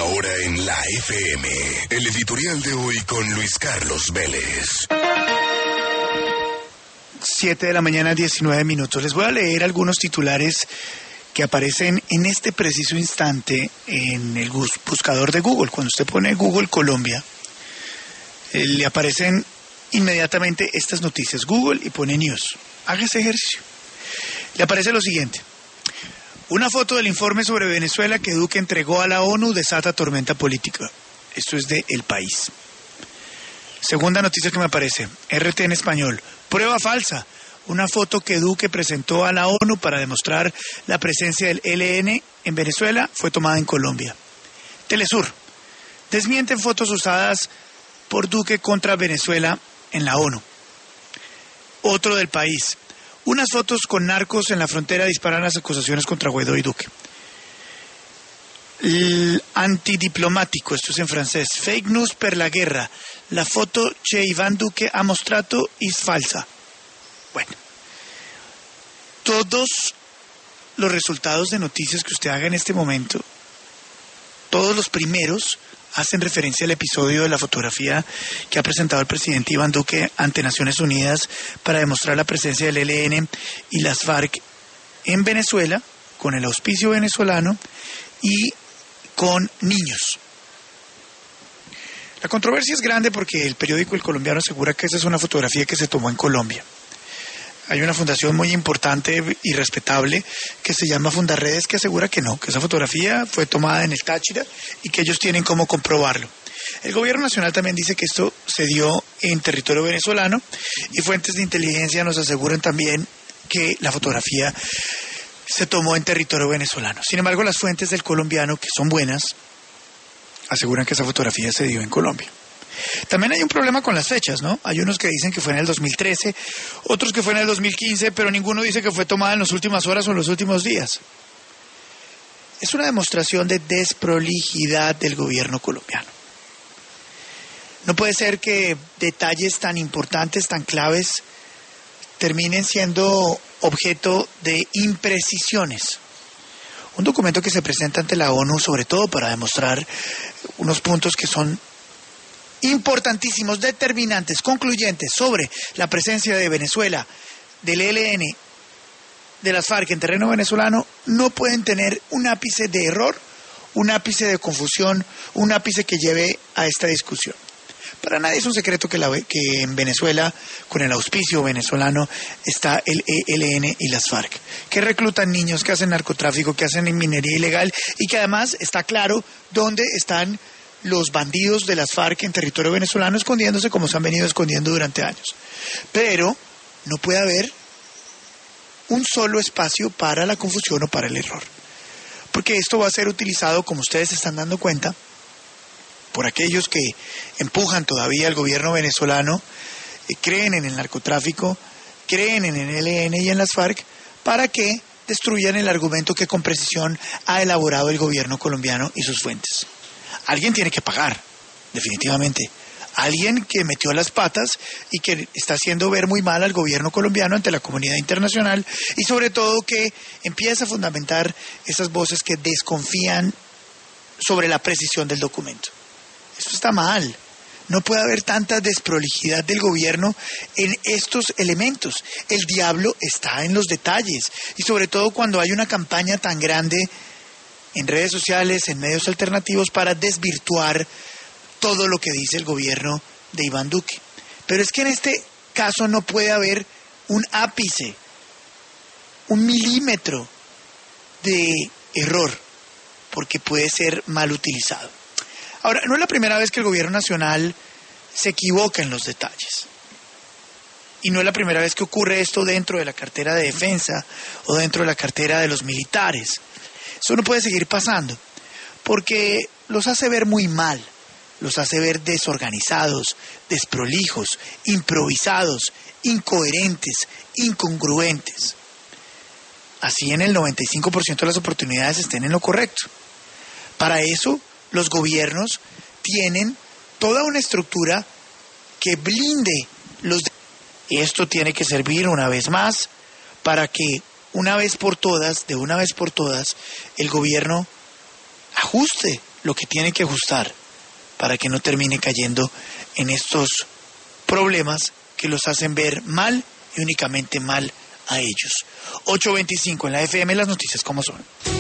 Ahora en la FM, el editorial de hoy con Luis Carlos Vélez. 7 de la mañana, 19 minutos. Les voy a leer algunos titulares que aparecen en este preciso instante en el buscador de Google. Cuando usted pone Google Colombia, le aparecen inmediatamente estas noticias. Google y pone News. Haga ese ejercicio. Le aparece lo siguiente. Una foto del informe sobre Venezuela que Duque entregó a la ONU desata tormenta política. Esto es de El País. Segunda noticia que me aparece. RT en español. Prueba falsa. Una foto que Duque presentó a la ONU para demostrar la presencia del ELN en Venezuela fue tomada en Colombia. Telesur. Desmienten fotos usadas por Duque contra Venezuela en la ONU. Otro del País. Unas fotos con narcos en la frontera disparan las acusaciones contra Guaidó y Duque. El antidiplomático, esto es en francés. Fake news per la guerra. La foto che Iván Duque ha mostrato es falsa. Bueno, todos los resultados de noticias que usted haga en este momento, todos los primeros hacen referencia al episodio de la fotografía que ha presentado el presidente Iván Duque ante Naciones Unidas para demostrar la presencia del ELN y las FARC en Venezuela, con el auspicio venezolano y con niños. La controversia es grande porque el periódico El Colombiano asegura que esa es una fotografía que se tomó en Colombia. Hay una fundación muy importante y respetable que se llama Fundarredes que asegura que no, que esa fotografía fue tomada en el Táchira y que ellos tienen cómo comprobarlo. El gobierno nacional también dice que esto se dio en territorio venezolano y fuentes de inteligencia nos aseguran también que la fotografía se tomó en territorio venezolano. Sin embargo, las fuentes del colombiano, que son buenas, aseguran que esa fotografía se dio en Colombia. También hay un problema con las fechas, ¿no? Hay unos que dicen que fue en el 2013, otros que fue en el 2015, pero ninguno dice que fue tomada en las últimas horas o en los últimos días. Es una demostración de desprolijidad del gobierno colombiano. No puede ser que detalles tan importantes, tan claves, terminen siendo objeto de imprecisiones. Un documento que se presenta ante la ONU, sobre todo para demostrar unos puntos que son importantísimos, determinantes, concluyentes sobre la presencia de Venezuela, del ELN, de las FARC en terreno venezolano, no pueden tener un ápice de error, un ápice de confusión, un ápice que lleve a esta discusión. Para nadie es un secreto que en Venezuela, con el auspicio venezolano, está el ELN y las FARC, que reclutan niños, que hacen narcotráfico, que hacen minería ilegal y que además está claro dónde están los bandidos de las FARC en territorio venezolano escondiéndose como se han venido escondiendo durante años. Pero no puede haber un solo espacio para la confusión o para el error. Porque esto va a ser utilizado, como ustedes se están dando cuenta, por aquellos que empujan todavía al gobierno venezolano, creen en el narcotráfico, creen en el ELN y en las FARC, para que destruyan el argumento que con precisión ha elaborado el gobierno colombiano y sus fuentes. Alguien tiene que pagar, definitivamente. Alguien que metió las patas y que está haciendo ver muy mal al gobierno colombiano ante la comunidad internacional y sobre todo que empieza a fundamentar esas voces que desconfían sobre la precisión del documento. Esto está mal. No puede haber tanta desprolijidad del gobierno en estos elementos. El diablo está en los detalles y sobre todo cuando hay una campaña tan grande en redes sociales, en medios alternativos, para desvirtuar todo lo que dice el gobierno de Iván Duque. Pero es que en este caso no puede haber un ápice, un milímetro de error, porque puede ser mal utilizado. Ahora, no es la primera vez que el gobierno nacional se equivoca en los detalles. Y no es la primera vez que ocurre esto dentro de la cartera de defensa o dentro de la cartera de los militares. Eso no puede seguir pasando, porque los hace ver muy mal, los hace ver desorganizados, desprolijos, improvisados, incoherentes, incongruentes. Así en el 95% de las oportunidades estén en lo correcto. Para eso, los gobiernos tienen toda una estructura que blinde los... Y esto tiene que servir una vez más para que de una vez por todas, el gobierno ajuste lo que tiene que ajustar para que no termine cayendo en estos problemas que los hacen ver mal y únicamente mal a ellos. 8:25 en la FM, las noticias como son.